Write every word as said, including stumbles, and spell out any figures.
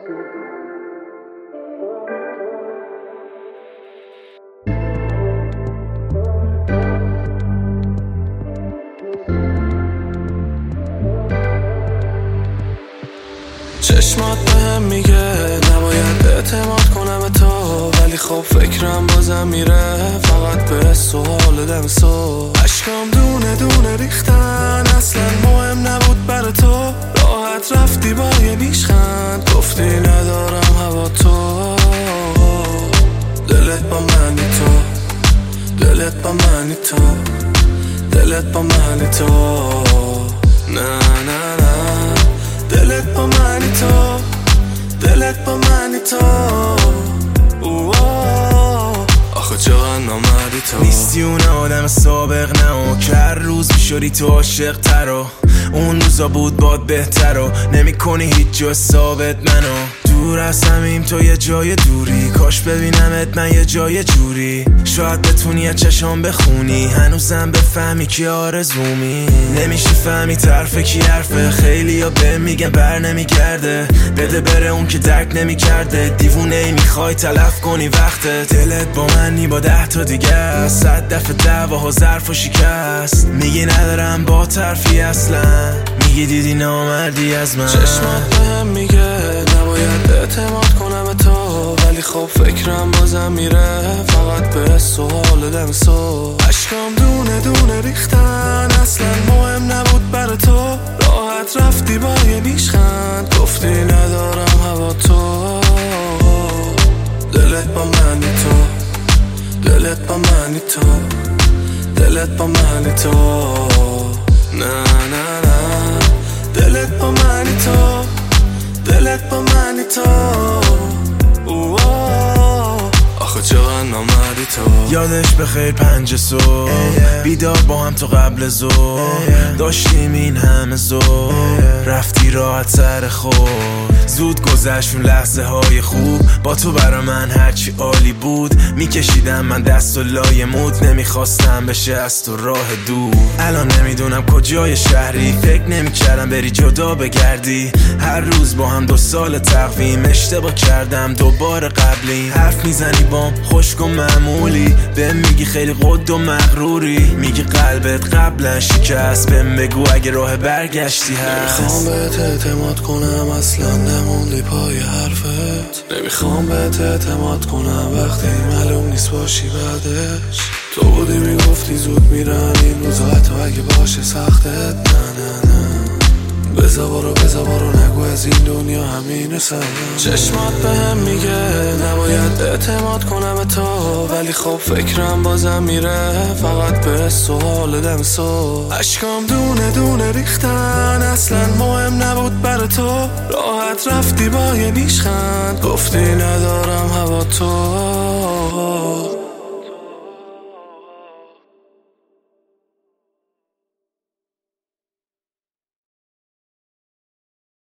چشمات بهم میگه نباید اعتماد کنم به تو، ولی خب فکرم بازم میره فقط به سوال دم سو. اشکام دونه دونه ریختن، اصلا مهم نبود برا تو. راحت رفتی با یه نیشخند، گفتی ندارم هوا تو. دلت با منی تو، دلت با منی تو، دلت با منی تو. نه نه نه، دلت با منی تو، دلت با منی تو. آخه چقدر نامردی تو. نیستی اون آدم سابق نه و که هر روز میشوری تو عاشق تر و اون روزا بود باد بهتر و نمی کنی هیچ جا ثابت منو. دور از همیم تو یه جای دوری، کاش ببینمت من یه جای جوری. شاید بتونی از چشام بخونی، هنوزم بفهمی که آرزومی. نمیشی فهمی طرف کی حرفه، خیلی یا به میگن بر نمیگرده. بده بره اون که درک نمیکرده، دیوونه ای میخوای تلف کنی وقتت. دلت با منی با ده تا دیگه، صد دفعه دعواها ظرف و شکست. میگی ندارم با طرفی اصلا، میگی دیدی نامردی از من. چشمات بهم میگه نباید اعتماد کنم به تو، ولی خب فکرم بازم میره فقط به سوال دم سو. اشکام دونه دونه ریختن، اصلا مهم نبود برا تو. راحت رفتی با یه نیشخند، گفتی ندارم هوا تو. دلت با منی تو، دلت با منی تو، دلت با منی تو. نه نه نه، دلت با منی تو، دلت با منی تو. آخه چقدر نامردی تو. یادش بخیر پنج صبح بیدار با هم تو قبل ظهر، داشتیم این همه ظهر، رفتی راحت سر خود. زود گذشت اون لحظه های خوب با تو، برا من هرچی عالی بود. میکشیدم من دست و لای مود، نمیخواستم بشه از تو راه دور. الان نمیدونم کجای شهری، فکر نمیکردم بری جدا بگردی. هر روز با هم دو سال تقویم، اشتباه کردم دوباره قبلی. حرف میزنی بام خشک و معمولی، بهم میگی خیلی قد و مغروری. میگی قلبت قبلا شکست، بهم بگو اگه راه برگشتی هست. نمیخوام بهت اعتماد کنم، اصلا نموندی پای حرفت. نمیخوام بهت اعتماد کنم وقتی معلوم نیست باشی بعدش. تو بودی میگفتی زود میرن این روزا، حتی اگه باشه سختت. نه نه نه، بزا برو بزا برو، نگو از این دنیا همینه سرم. چشمات بهم میگه نباید اعتماد کنم به تو، ولی خب فکرم بازم میره فقط به سوال دم سو. اشکام دونه دونه ریختن، اصلا مهم نبود برا تو. راحت رفتی با یه نیشخند، گفتی ندارم هوا تو.